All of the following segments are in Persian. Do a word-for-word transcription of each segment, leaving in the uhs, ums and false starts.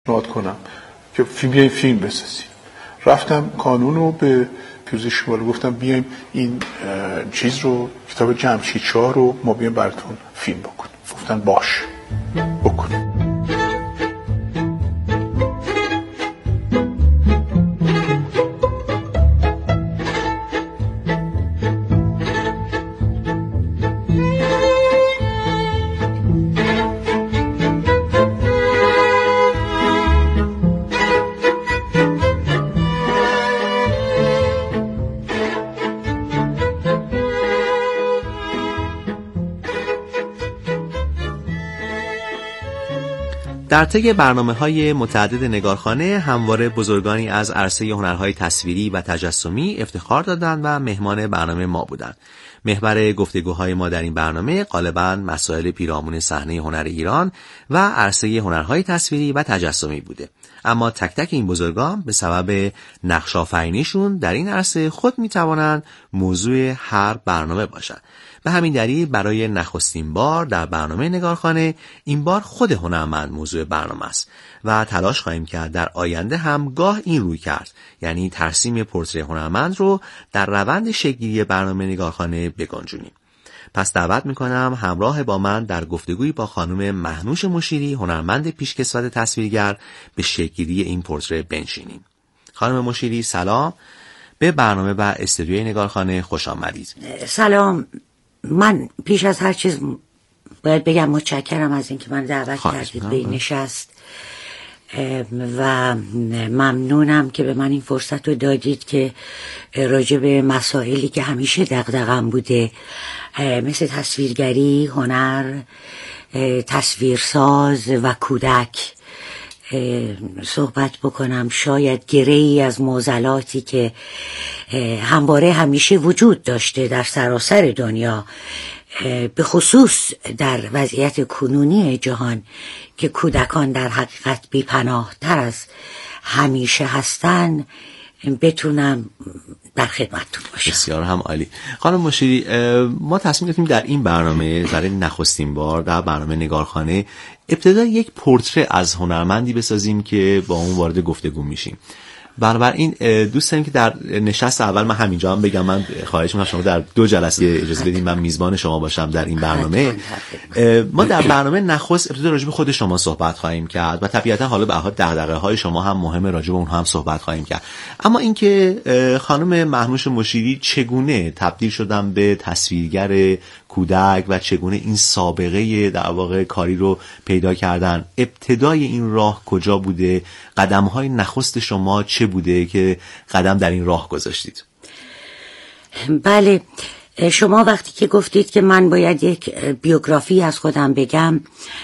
پیشنهاد کنم که فیلم بیایم فیلم بسازیم. رفتم کانون رو به پیروزی شمالی گفتم بیایم این چیز رو، کتاب جمشید شاه رو ما بیایم براتون فیلم بکنیم. گفتن باش بکن. در طی برنامه‌های متعدد نگارخانه همواره بزرگانی از عرصه هنرهای تصویری و تجسمی افتخار دادند و مهمان برنامه ما بودند. محور گفتگوهای ما در این برنامه غالباً مسائل پیرامون صحنه هنر ایران و عرصه هنرهای تصویری و تجسمی بوده. اما تک تک این بزرگان به سبب نقش آفرینیشون در این عرصه خود می‌توانند موضوع هر برنامه باشند. به همین دلیل برای نخستین بار در برنامه نگارخانه این بار خود هنرمند موضوع برنامه است و تلاش خواهیم کرد در آینده هم گاه این روی کرد، یعنی ترسیم پورتری هنرمند رو در روند شکل‌گیری برنامه نگارخانه بگنجونیم. پس دعوت میکنم همراه با من در گفتگویی با خانم مهنوش مشیری، هنرمند پیشکسوت تصویرگر، به شکل‌گیری این پورتری بنشینیم. خانم مشیری سلام، به برنامه و استودیوی نگارخانه خوش آمدید. سلام. من پیش از هر چیز باید بگم متشکرم از اینکه من دعوت کردید به این نشست و ممنونم که به من این فرصت رو دادید که راجع به مسائلی که همیشه دغدغه‌ام بوده مثل تصویرگری، هنر، تصویرساز و کودک صحبت بکنم. شاید گره‌ای از معضلاتی که همواره همیشه وجود داشته در سراسر دنیا، به خصوص در وضعیت کنونی جهان که کودکان در حقیقت بی‌پناه‌تر از همیشه هستن، بتونم در خدمتتون باشم. بسیار هم عالی. خانم مشیری، ما تصمیم گرفتیم در این برنامه برای نخستین بار در برنامه نگارخانه ابتدا یک پورتره از هنرمندی بسازیم که با اون وارد گفتگو میشیم. بنابراین دوست داریم که در نشست اول من همینجا هم بگم، من خواهش می‌کنم شما در دو جلسه اجازه بدید من میزبان شما باشم در این برنامه. ما در برنامه نخست ابتدا راجع به خود شما صحبت خواهیم کرد و طبیعتا حالا به هر حال دغدغه‌های شما هم مهمه، راجع به اونها هم صحبت خواهیم کرد. اما اینکه خانم مهنوش مشیری چگونه تبدیل شدن به تصویرگر کودک و چگونه این سابقه در واقع کاری رو پیدا کردن، ابتدای این راه کجا بوده، قدم‌های نخست شما چه بوده که قدم در این راه گذاشتید؟ بله، شما وقتی که گفتید که من باید یک بیوگرافی از خودم بگم،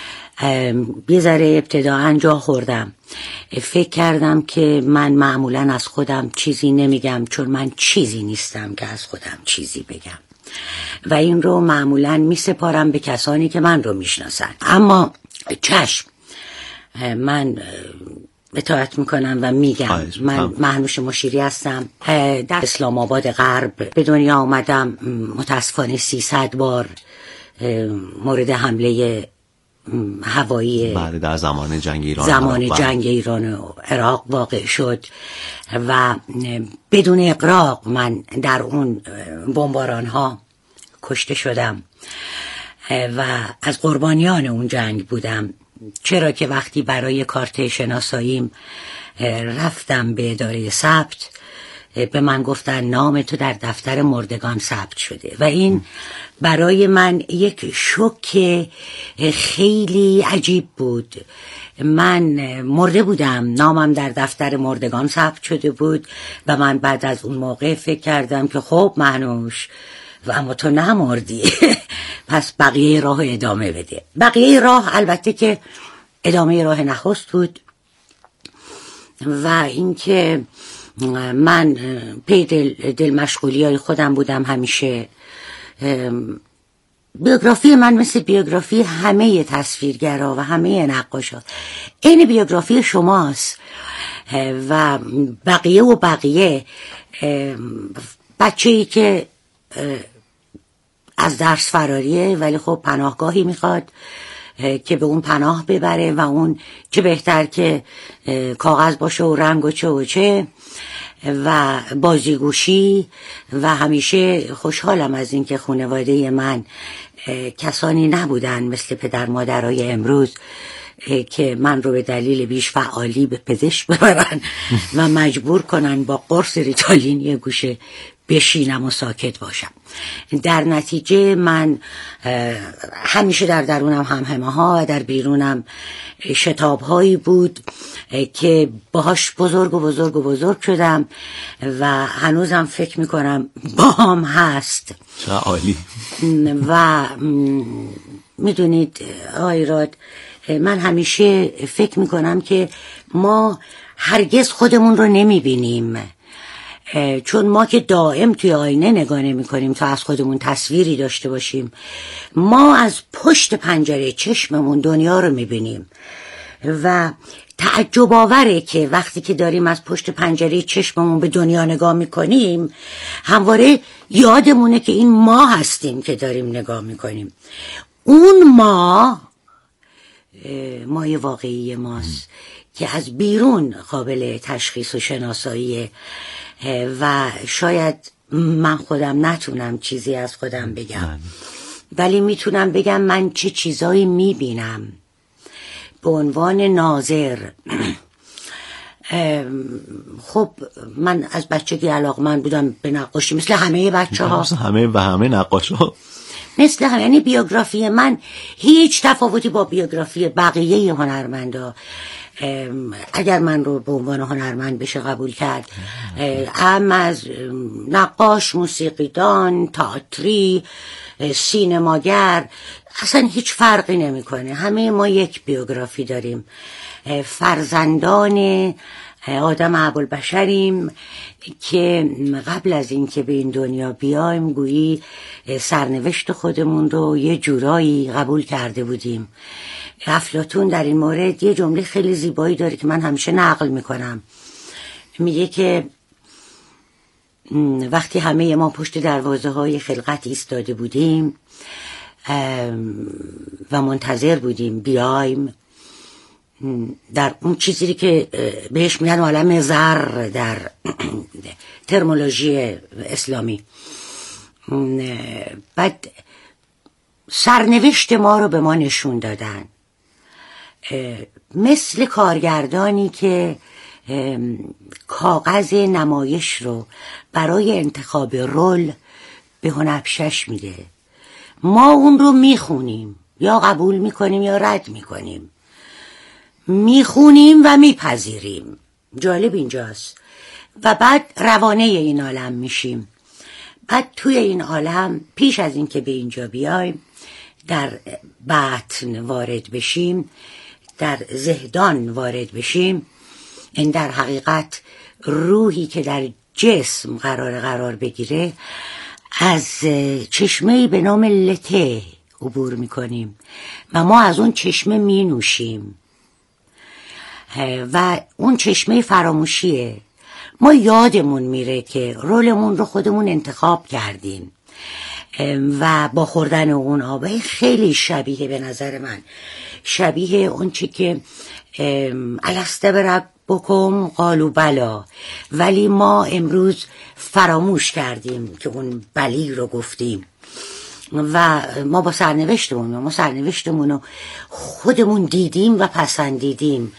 یه ذره ابتداءً جا خوردم. فکر کردم که من معمولاً از خودم چیزی نمیگم چون من چیزی نیستم که از خودم چیزی بگم و این رو معمولاً می سپارم به کسانی که من رو میشناسن. اما چشم، من اطاعت میکنم و میگم من مهنوش مشیری هستم. در اسلام آباد غرب به دنیا آمدم. متاسفانه سیصد بار مورد حمله هوایی بعد در زمان جنگ ایران زمان جنگ ایران و عراق واقع شد و بدون اغراق من در اون بمباران ها کشته شدم و از قربانیان اون جنگ بودم. چرا که وقتی برای کارت شناساییم رفتم به اداره ثبت، به من گفتن نام تو در دفتر مردگان ثبت شده و این برای من یک شوک خیلی عجیب بود. من مرده بودم، نامم در دفتر مردگان ثبت شده بود و من بعد از اون موقع فکر کردم که خب مهنوش و اما تو نمردی پس بقیه راه ادامه بده. بقیه راه البته که ادامه راه نخست بود و اینکه من پی دل, دل مشغولی های خودم بودم. همیشه بیوگرافی من مثل بیوگرافی همه تصویرگرا و همه نقاشا این بیوگرافی شماست و بقیه و بقیه بچه‌ای که از درس فراریه ولی خب پناهگاهی میخواد که به اون پناه ببره و اون چه بهتر که کاغذ باشه و رنگ و چه و چه و بازیگوشی. و همیشه خوشحالم از این که خانواده من کسانی نبودن مثل پدر مادرای امروز که من رو به دلیل بیش فعالی به پزشک ببرن و مجبور کنن با قرص ریتالین یه گوشه بشینم و ساکت باشم. در نتیجه من همیشه در درونم همهمه ها و در بیرونم شتاب هایی بود که باهاش بزرگ و بزرگ و بزرگ شدم و هنوزم فکر میکنم باهم هست. چه عالی. و میدونید آقای راد، من همیشه فکر میکنم که ما هرگز خودمون رو نمیبینیم، چون ما که دائم توی آینه نگاه نمی کنیم تا از خودمون تصویری داشته باشیم. ما از پشت پنجره چشممون دنیا رو میبینیم و تعجب آوره که وقتی که داریم از پشت پنجره چشممون به دنیا نگاه میکنیم همواره یادمونه که این ما هستیم که داریم نگاه میکنیم. اون ما مای واقعی ماست که از بیرون قابل تشخیص و شناساییه و شاید من خودم نتونم چیزی از خودم بگم، ولی میتونم بگم من چه چیزایی میبینم. به عنوان ناظر خب من از بچگی علاقمند بودم به نقاشی مثل همه بچه ها، مثل همه و همه نقاش ها، مثل همه. یعنی بیوگرافی من هیچ تفاوتی با بیوگرافی بقیه هنرمندا اگر من رو به عنوان هنرمند بشه قبول کرد، هم از نقاش، موسیقیدان، تئاتری، سینماگر، اصلا هیچ فرقی نمیکنه. همه ما یک بیوگرافی داریم، فرزندان آدم ابوالبشریم که قبل از این که به این دنیا بیایم گویی سرنوشت خودمون رو یه جورایی قبول کرده بودیم. افلاطون در این مورد یه جمله خیلی زیبایی داره که من همیشه نقل میکنم. میگه که وقتی همه ما پشت دروازه های خلقت ایستاده بودیم و منتظر بودیم بیایم در اون چیزی که بهش میگن عالم زر در ترمولوژی اسلامی، بعد سرنوشت ما رو به ما نشون دادن، مثل کارگردانی که کاغذ نمایش رو برای انتخاب رول به هنرپیشه میده. ما اون رو میخونیم، یا قبول میکنیم یا رد میکنیم، میخونیم و میپذیریم. جالب اینجاست. و بعد روانه این عالم میشیم. بعد توی این عالم پیش از این که به اینجا بیایم در باطن وارد بشیم، در زهدان وارد بشیم، این در حقیقت روحی که در جسم قرار قرار بگیره، از چشمه‌ای به نام لته عبور میکنیم و ما از اون چشمه می نوشیم و اون چشمه فراموشیه. ما یادمون میره که رولمون رو خودمون انتخاب کردیم و با خوردن اون آبه خیلی شبیه، به نظر من شبیه اون چی که السته برب بکم قالو بلا، ولی ما امروز فراموش کردیم که اون بلی رو گفتیم و ما با سرنوشتمون ما سرنوشتمون رو خودمون دیدیم و پسندیدیم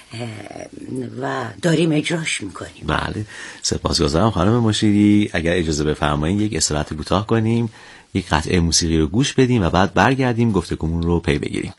و داریم اجراش میکنیم. بله، سپاسگزارم خانم مشیری. اگر اجازه بفرمایید یک استراحت کوتاه کنیم، یک قطعه موسیقی رو گوش بدیم و بعد برگردیم گفتگومون رو پی بگیریم.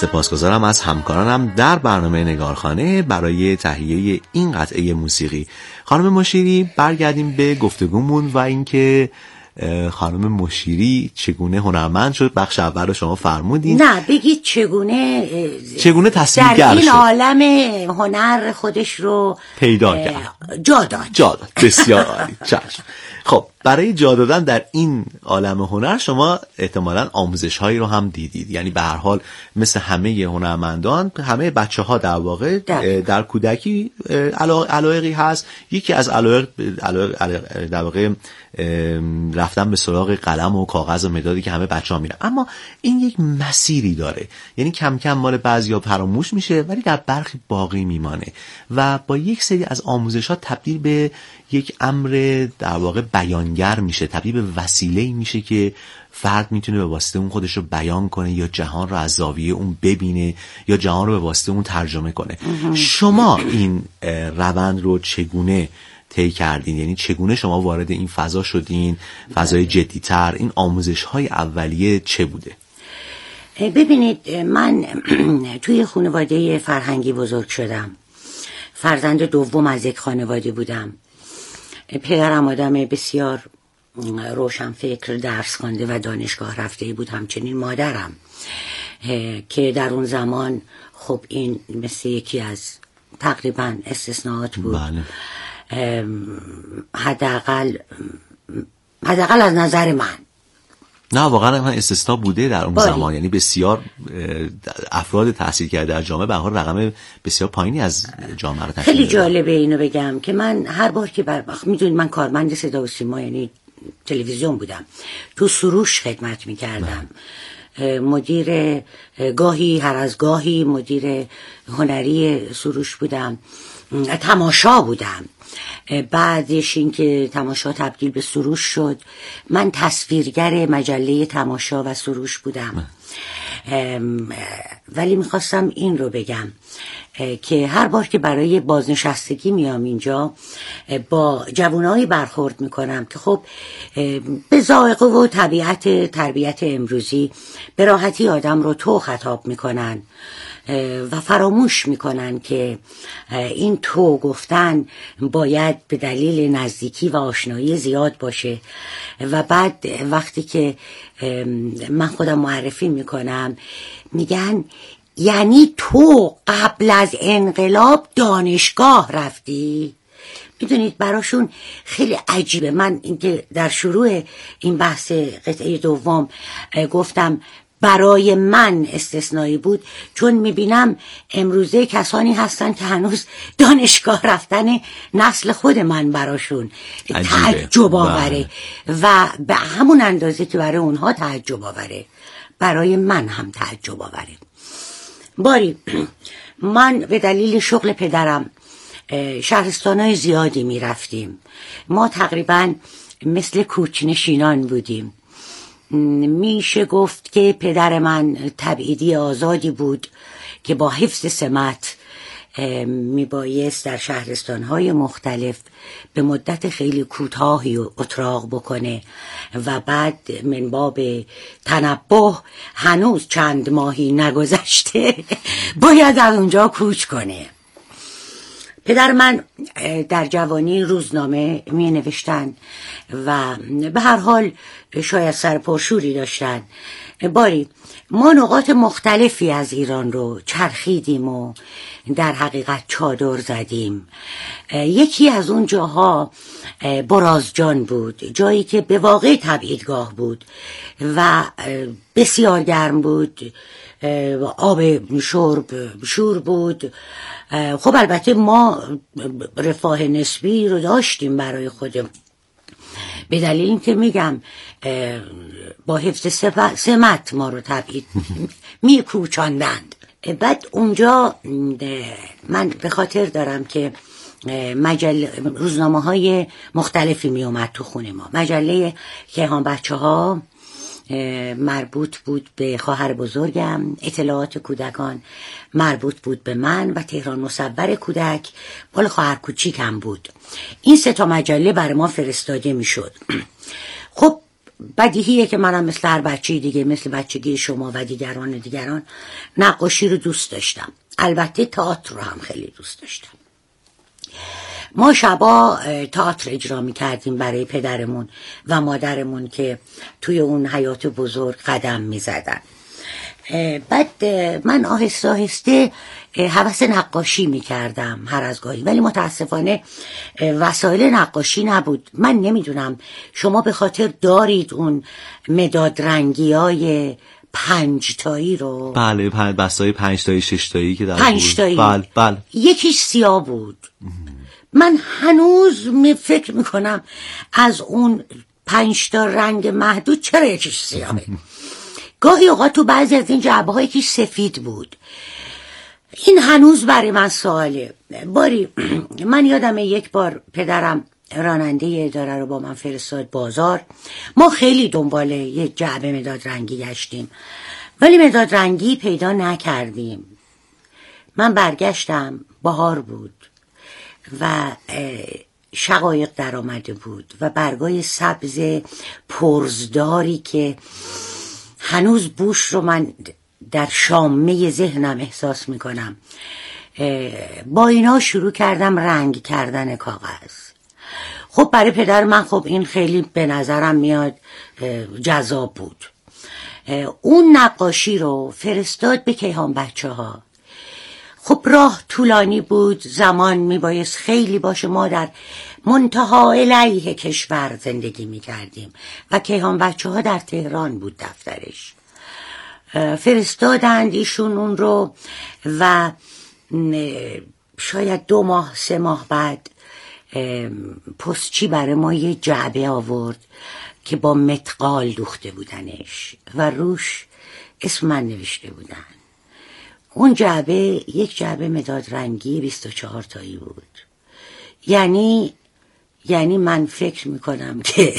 سپاسگزارم از همکارانم در برنامه نگارخانه برای تهیه این قطعه موسیقی. خانم مشیری، برگردیم به گفتگومون و اینکه خانم مشیری چگونه هنرمند شد. بخش اول رو شما فرمودین. نه بگید چگونه چگونه تصویرگر در این شد. عالم هنر خودش رو پیدا کرد، جا داد. جا داد. بسیار عالی. چشم. خب برای جا دادن در این عالم هنر شما احتمالاً آموزش هایی رو هم دیدید. یعنی به هر حال مثل همه هنرمندان، همه بچه ها در واقع در, در کودکی علایقی هست. یکی از علایق در واقع رفتن به سراغ قلم و کاغذ و مدادی که همه بچه ها میرن، اما این یک مسیری داره. یعنی کم کم مال بعضیا فراموش میشه ولی در برخی باقی میمانه و با یک سری از آموزش ها تبدیل به یک امر در واقع بیانگر میشه، تبدیل به وسیله‌ای میشه که فرد میتونه به واسطه اون خودش رو بیان کنه یا جهان رو از زاویه اون ببینه یا جهان رو به واسطه اون ترجمه کنه. شما این روند رو چگونه طی کردین؟ یعنی چگونه شما وارد این فضا شدین، فضای جدی‌تر؟ این آموزش‌های اولیه چه بوده؟ ببینید، من توی خانواده فرهنگی بزرگ شدم. فرزند دوم از یک خانواده بودم. پدرم آدم بسیار روشنفکر، درس خوانده و دانشگاه رفته بود، همچنین مادرم که در اون زمان خب این مثل یکی از تقریبا استثناءات بود. بله. حداقل حداقل از نظر من. نه واقعا من استثناء بوده در اون باری. زمان. یعنی بسیار افراد تحصیل کرده در جامعه به هر حال رقم بسیار پایینی از جامعه رو تشکیل خیلی میدن. جالبه اینو بگم که من هر بار که بر میدونید من کارمند صدا و سیما یعنی تلویزیون بودم، تو سروش خدمت میکردم. مدیر گاهی هر از گاهی مدیر هنری سروش بودم. تماشا بودم. بعدش این که تماشا تبدیل به سروش شد، من تصویرگر مجله تماشا و سروش بودم. ولی میخواستم این رو بگم که هر بار که برای بازنشستگی میام اینجا با جوانایی برخورد میکنم که خب به ذائقه و طبیعت تربیت امروزی به راحتی آدم رو تو خطاب میکنن و فراموش میکنن که این تو گفتن باید به دلیل نزدیکی و آشنایی زیاد باشه. و بعد وقتی که من خودم معرفی میکنم میگن یعنی تو قبل از انقلاب دانشگاه رفتی؟ میدونید براشون خیلی عجیبه. من اینکه در شروع این بحث قطعه دوم گفتم برای من استثنایی بود، چون میبینم امروزه کسانی هستن که هنوز دانشگاه رفتن نسل خود من براشون تعجب آوره و به همون اندازه که برای اونها تعجب آوره برای من هم تعجب آوره. باری من به دلیل شغل پدرم شهرستانهای زیادی میرفتیم. ما تقریبا مثل کوچنشینان بودیم. میشه گفت که پدر من تبعیدی آزادی بود که با حفظ سمت میبایست در شهرستانهای مختلف به مدت خیلی کوتاهی اتراق بکنه و بعد من باب تنبه هنوز چند ماهی نگذشته باید از اونجا کوچ کنه. پدر من در جوانی روزنامه می نوشتن و به هر حال شاید سرپرشوری داشتن. باری ما نقاط مختلفی از ایران رو چرخیدیم و در حقیقت چادر زدیم. یکی از اون جاها برازجان بود، جایی که به واقع تبعیدگاه بود و بسیار گرم بود، آب شرب شور بود. خب البته ما رفاه نسبی رو داشتیم برای خودم، به دلیل اینکه میگم با حفظ سمت ما رو تبعید میکوچاندند. بعد اونجا من به خاطر دارم که مجله روزنامه های مختلفی می اومد تو خونه ما. مجله کیهان بچه ها مربوط بود به خواهر بزرگم، اطلاعات کودکان مربوط بود به من و تهران مصور کودک مال خواهر کوچیکم بود. این سه تا مجله برای ما فرستاده می شد. خب بدیهیه که منم مثل هر بچه دیگه، مثل بچگی شما و دیگران دیگران نقاشی رو دوست داشتم. البته تئاتر رو هم خیلی دوست داشتم. ما شبا تئاتر اجرا می کردیم برای پدرمون و مادرمون که توی اون حیات بزرگ قدم می زدن. بعد من آهسته آهسته هوس نقاشی می کردم هر از گاهی، ولی متاسفانه وسایل نقاشی نبود. من نمیدونم شما به خاطر دارید اون مداد رنگی های پنج تایی رو؟ بله، پنج بستای پنج تایی شش تایی که در پنج تایی. بله بله. یکیش سیاه بود. من هنوز می فکر میکنم از اون پنج تا رنگ محدود چرا یکیش سیاهه. گاهی اوقات تو بعضی از این جعبه ها یکیش سفید بود. این هنوز برای من سواله. باری من یادم یک بار پدرم راننده اداره رو با من فرستاد بازار. ما خیلی دنبال یه جعبه مداد رنگی گشتیم ولی مداد رنگی پیدا نکردیم. من برگشتم، بهار بود و شقایق در آمده بود و برگای سبز پرزداری که هنوز بوش رو من در شامه ذهنم احساس میکنم. با اینا شروع کردم رنگ کردن کاغذ. خب برای پدر من خب این خیلی به نظرم میاد جذاب بود. اون نقاشی رو فرستاد به کیهان بچه ها. خب راه طولانی بود، زمان میبایست خیلی باشه. ما در منتها علیه کشور زندگی میکردیم و کیهان بچه ها در تهران بود دفترش. فرستادند ایشون اون رو و شاید دو ماه سه ماه بعد پستچی برای ما یه جعبه آورد که با متقال دوخته بودنش و روش اسم من نوشته بودن. اون جعبه یک جعبه مداد رنگی بیست و چهار تایی بود. یعنی یعنی من فکر میکنم که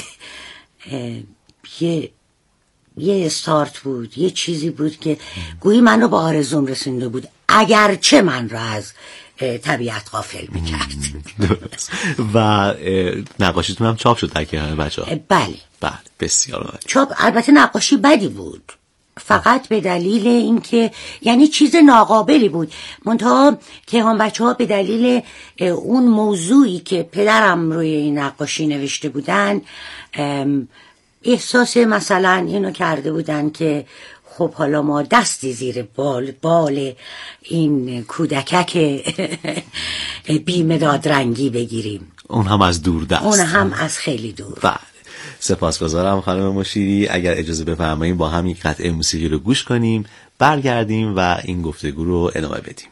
یه یه استارت بود، یه چیزی بود که گویی من رو به آرزوم رسونده بود، اگرچه من رو از طبیعت غافل میکرد. و نقاشیتون هم چاپ شد در کیهان بچه ها؟ بله بله، بسیار عالی. چاپ البته نقاشی بدی بود، فقط به دلیل اینکه یعنی چیز ناقابلی بود. منتها کیهان بچه ها به دلیل اون موضوعی که پدرم روی این نقاشی نوشته بودن احساس مثلا اینو کرده بودن که خب حالا ما دستی زیر بال بال این کودکک بی مداد رنگی بگیریم. اون هم از دور دست، اون هم از خیلی دور. بله، سپاسگزارم خانم مشیری. اگر اجازه بفرمایید با هم یک قطعه موسیقی رو گوش کنیم، برگردیم و این گفتگو رو ادامه بدیم.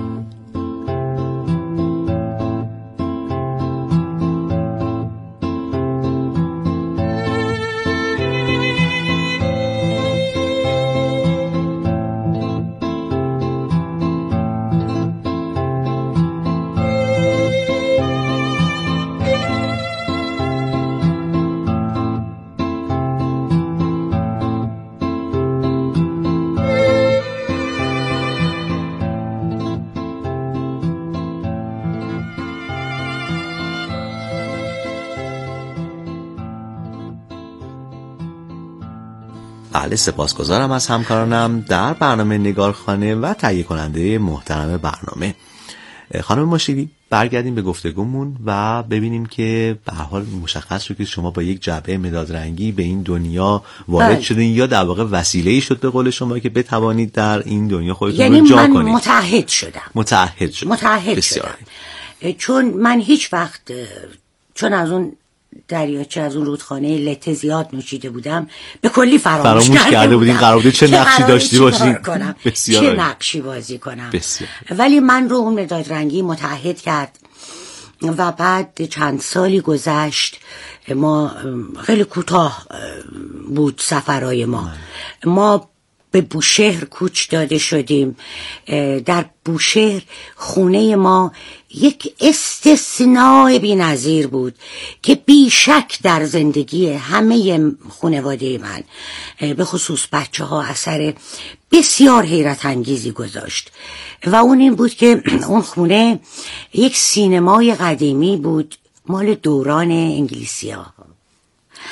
بله، سپاسگزارم از همکارانم در برنامه نگارخانه و تهیه کننده محترم برنامه. خانم مشیری، برگردیم به گفتگومون و ببینیم که به هر حال مشخص شد که شما با یک جعبه مداد رنگی به این دنیا وارد شدین، یا در واقع وسیله‌ای شد به قول شما که بتوانید در این دنیا خودتون یعنی رو جا کنید. یعنی من متعهد شدم. متعهد شد. متعهد بسیار. شدم. چون من هیچ وقت چون از اون دریاچه از اون رودخانه لته زیاد نوشیده بودم به کلی فراموش, فراموش کرده بودین قرار بود چه نقشی داشتی باشین، چه نقشی بازی کنم. بسیار. ولی من رو اون مداد رنگی متعهد کرد و بعد چند سالی گذشت. ما خیلی کوتاه بود سفرهای ما. ما به بوشهر کوچ داده شدیم. در بوشهر خونه ما یک استثناء بی‌نظیر بود که بیشک در زندگی همه خانواده من به خصوص بچه ها اثر بسیار حیرت انگیزی گذاشت و اون این بود که اون خونه یک سینمای قدیمی بود مال دوران انگلیسی ها.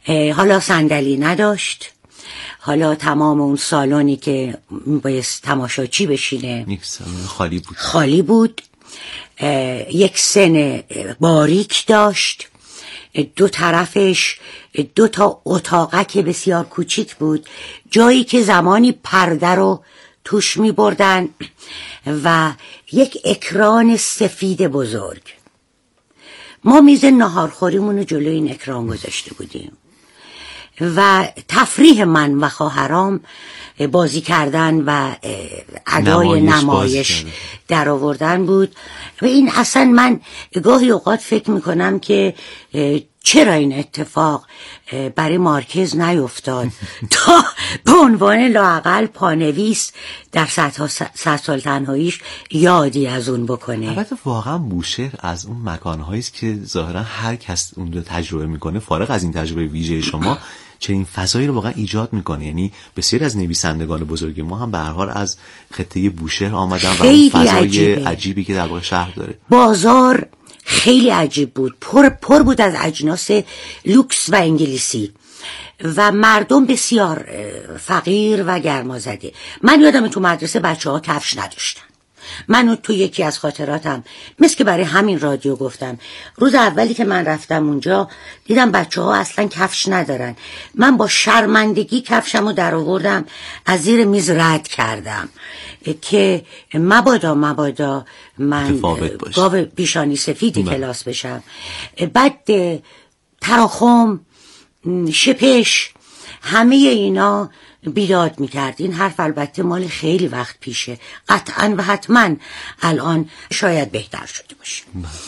حالا صندلی نداشت، حالا تمام اون سالونی که بایست تماشاچی بشینه خالی بود خالی بود. یک سن باریک داشت، دو طرفش دو تا اتاقک بسیار کوچیک بود، جایی که زمانی پرده رو توش می بردن و یک اکران سفید بزرگ. ما میز ناهارخوریمون رو جلوی این اکران گذاشته بودیم و تفریح من و خواهرام بازی کردن و ادای نمایش, نمایش در آوردن بود. و این اصلا من گاهی اوقات فکر میکنم که چرا این اتفاق برای مارکز نیفتاد تا به عنوان لااقل پانویس در صد سال تنهاییش یادی از اون بکنه. البته واقعا بوشهر از اون مکانهایی است که ظاهرا هر کس اون رو تجربه میکنه، فارغ از این تجربه ویژه شما، چنین فضایی رو واقعا ایجاد میکنه. یعنی بسیاری از نویسندگان بزرگ ما هم به هر حال از خطه بوشهر آمدن و اون فضای عجیبه. عجیبی که در واقع شهر داره. بازار خیلی عجیب بود، پر پر بود از اجناس لوکس و انگلیسی و مردم بسیار فقیر و گرمازده. من یادم تو مدرسه بچه ها کفش نداشتن. من تو یکی از خاطراتم مثل که برای همین رادیو گفتم، روز اولی که من رفتم اونجا دیدم بچه ها اصلا کفش ندارن. من با شرمندگی کفشم رو در آوردم، از زیر میز رد کردم که مبادا مبادا من گاو پیشانی سفیدی کلاس بشم. بعد تراخم، شپش، همه اینا بیداد میکرد. این حرف البته مال خیلی وقت پیشه، قطعا و حتما الان شاید بهتر شده باشه.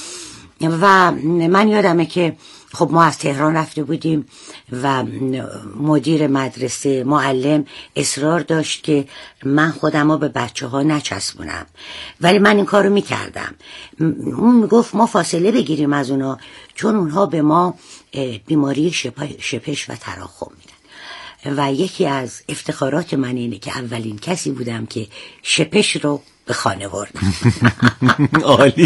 و من یادمه که خب ما از تهران رفته بودیم و مدیر مدرسه، معلم اصرار داشت که من خودم رو به بچه ها نچسبونم، ولی من این کارو میکردم. اون میگفت ما فاصله بگیریم از اونا، چون اونها به ما بیماری شپش و تراخم میدن. و یکی از افتخارات من اینه که اولین کسی بودم که شپش رو به خانه بردم. عالی.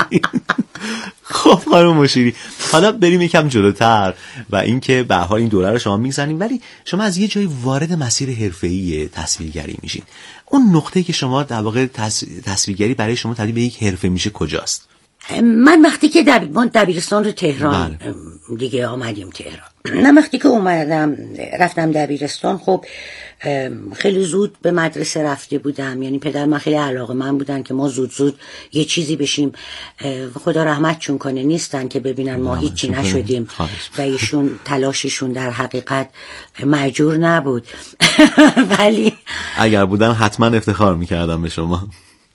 خب خانم مشیری، حالا بریم یکم جلوتر و اینکه به هر حال این دوره رو شما میزنیم، ولی شما از یه جایی وارد مسیر حرفه‌ای تصویرگری میشین. اون نقطه‌ای که شما در واقع تصویرگری برای شما تبدیل به یک حرفه میشه کجاست؟ من وقتی که دب... من دبیرستان رو تهران بله. دیگه آمدیم تهران. من وقتی که اومدم رفتم دبیرستان، خب خیلی زود به مدرسه رفته بودم. یعنی پدر من خیلی علاقه من بودن که ما زود زود یه چیزی بشیم. خدا رحمتشون کنه نیستن که ببینن ما هیچی نشدیم و ایشون تلاششون در حقیقت مأجور نبود. ولی اگر بودن حتما افتخار میکردم به شما.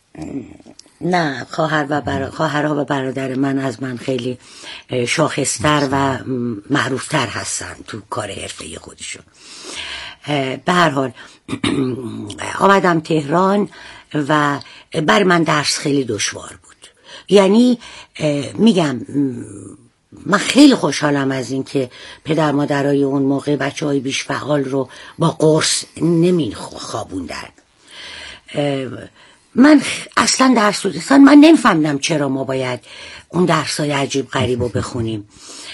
نه، خواهر و برا... خواهرها و برادر من از من خیلی شاخصتر و معروفتر هستن تو کار حرفه‌ای خودشون. به هر حال آمدم تهران و بر من درس خیلی دشوار بود. یعنی میگم من خیلی خوشحالم از این که پدر مادرای اون موقع بچه های بیش فعال رو با قرص نمی خوابوندن. من اصلا درس اصلا من نمیفهمدم چرا ما باید اون درسای عجیب غریب رو بخونیم.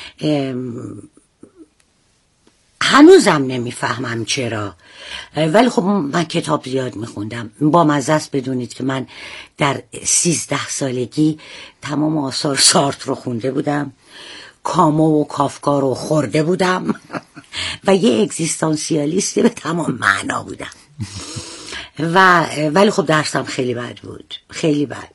هنوزم نمیفهمم چرا، ولی خب من کتاب زیاد میخوندم. با مزه است بدونید که من در سیزده سالگی تمام آثار سارتر رو خونده بودم، کامو و کافکا رو خورده بودم و یه اگزیستانسیالیست به تمام معنا بودم. و ولی خب درسم خیلی بد بود، خیلی بد.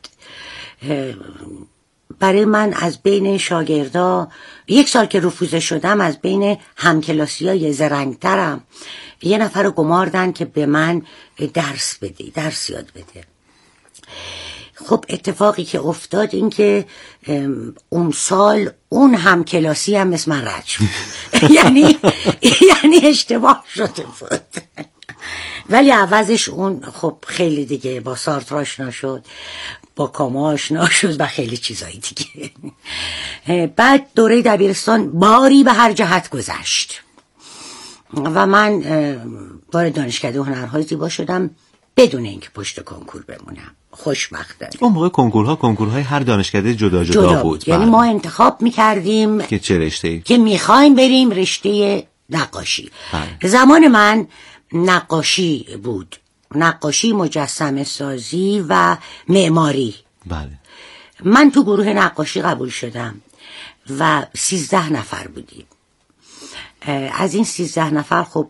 برای من از بین شاگردا یک سال که رفوزه شدم، از بین همکلاسیای زرنگترم یه نفر رو گماردن که به من درس بده، درس یاد بده. خب اتفاقی که افتاد این که اون سال اون همکلاسی هم مثل من رد شد. یعنی یعنی اشتباه شده بود. ولی عوضش اون خب خیلی دیگه با سارتر آشنا شد، با کامو آشنا شد و خیلی چیزایی دیگه. بعد دوره دبیرستان باری به هر جهت گذشت و من وارد دانشکده هنرهای زیبا شدم بدون اینکه پشت کنکور بمونم. خوشبختانه اون موقع کنکورها کنکورهای هر دانشکده جدا جدا, جدا بود. یعنی ما انتخاب میکردیم که چه رشته‌ای که میخوایم بریم رشته نقاشی. بله. زمان من نقاشی بود، نقاشی، مجسمه سازی و معماری. بله. من تو گروه نقاشی قبول شدم و سیزده نفر بودیم. از این سیزده نفر خب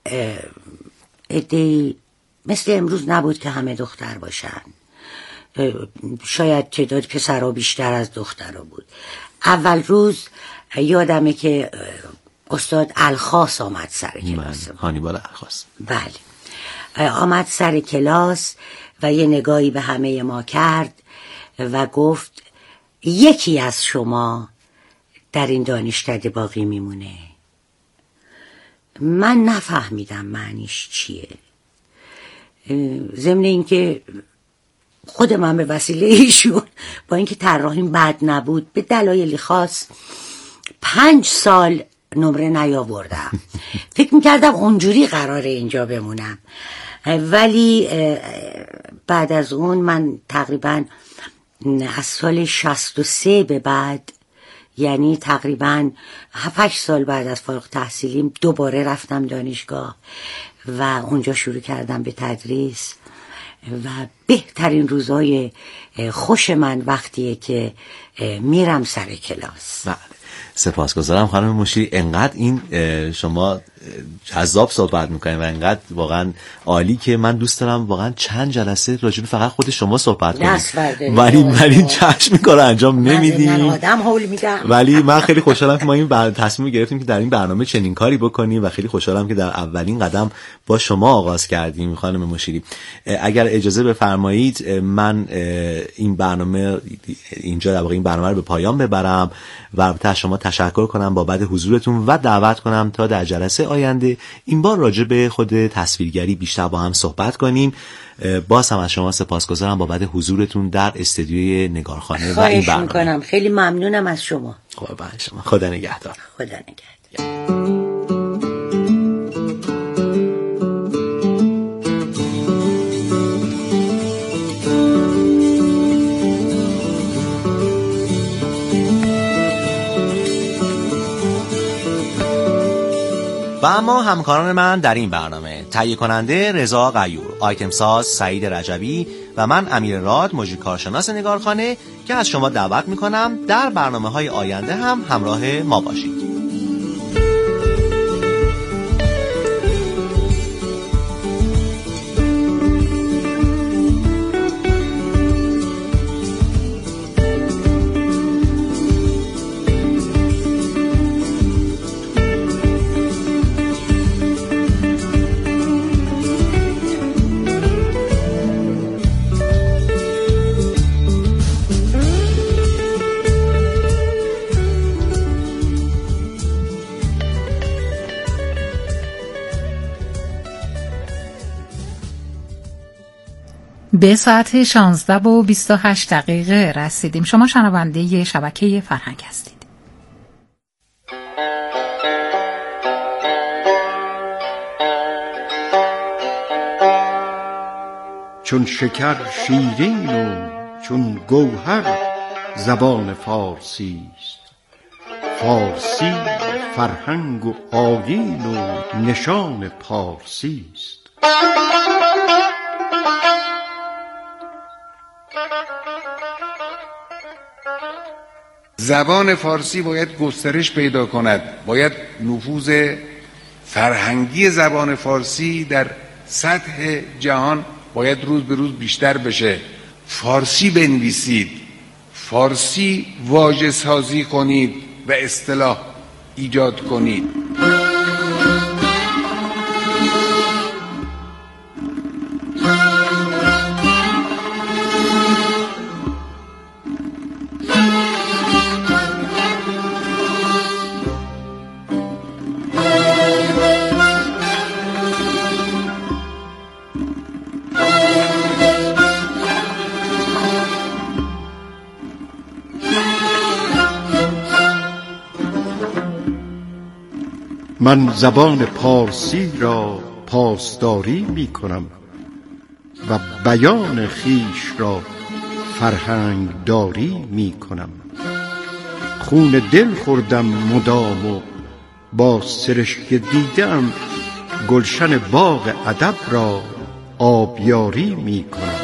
عده‌ای مثل امروز نبود که همه دختر باشن، شاید تعداد پسرها بیشتر از دخترها بود. اول روز یادمه که استاد الخاص آمد سر کلاس، هانیبال الخاص. بله، آمد سر کلاس و یه نگاهی به همه ما کرد و گفت یکی از شما در این دانشکده باقی میمونه. من نفهمیدم معنیش چیه، ضمن اینکه خود من به وسیله ایشون با اینکه طراحیم بد نبود به دلایلی خاص پنج سال نمره نیاوردم. فکر میکردم اونجوری قراره اینجا بمونم، ولی بعد از اون من تقریبا از سال شصت و سه به بعد، یعنی تقریبا هفت سال بعد از فارغ تحصیلیم، دوباره رفتم دانشگاه و اونجا شروع کردم به تدریس و بهترین روزای خوش من وقتیه که میرم سر کلاس. بله، سپاسگزارم خانم مشیری. انقدر این شما جذاب صحبت میکنین و انقدر واقعا عالی که من دوست دارم واقعا چند جلسه راجع به فقط خود شما صحبت کنیم، ولی ولی چشم میکنه انجام نمیدیم. من آدم هول میدم. ولی من خیلی خوشحالم که ما این بر... تصمیم گرفتیم که در این برنامه چنین کاری بکنیم و خیلی خوشحالم که در اولین قدم با شما آغاز کردیم. خانم مشیری، اگر اجازه بفرمایید من این برنامه اینجا در واقع این برنامه رو به پایان ببرم و البته شما تشکر کنم بابت حضورتون و دعوت کنم تا در جلسه آینده این بار راجع به خود تصویرگری بیشتر با هم صحبت کنیم. باز هم از شما سپاسگزارم بابت حضورتون در استودیوی نگارخانه و این برنامه. خواهش میکنم، خیلی ممنونم از شما. قربان شما، خدا نگهدار. خدا نگهدار. و اما همکاران من در این برنامه: تهیه کننده رضا غیور، آیتم ساز سعید رجبی و من امیر راد، مجری کارشناس نگارخانه، که از شما دعوت میکنم در برنامه‌های آینده هم همراه ما باشید. به ساعت شانزده و بیست و هشت دقیقه رسیدیم. شما شنونده شبکه فرهنگ هستید. چون شکر شیرین و چون گوهر زبان فارسی است، فارسی فرهنگ و آیین و نشان پارسی است. زبان فارسی باید گسترش پیدا کند، باید نفوذ فرهنگی زبان فارسی در سطح جهان باید روز به روز بیشتر بشه. فارسی بنویسید، فارسی واژه سازی کنید و اصطلاح ایجاد کنید. من زبان پارسی را پاسداری می کنم و بیان خیش را فرهنگ داری می کنم. خون دل خوردم مدام و با سرشک دیدم گلشن باغ ادب را آبیاری می کنم.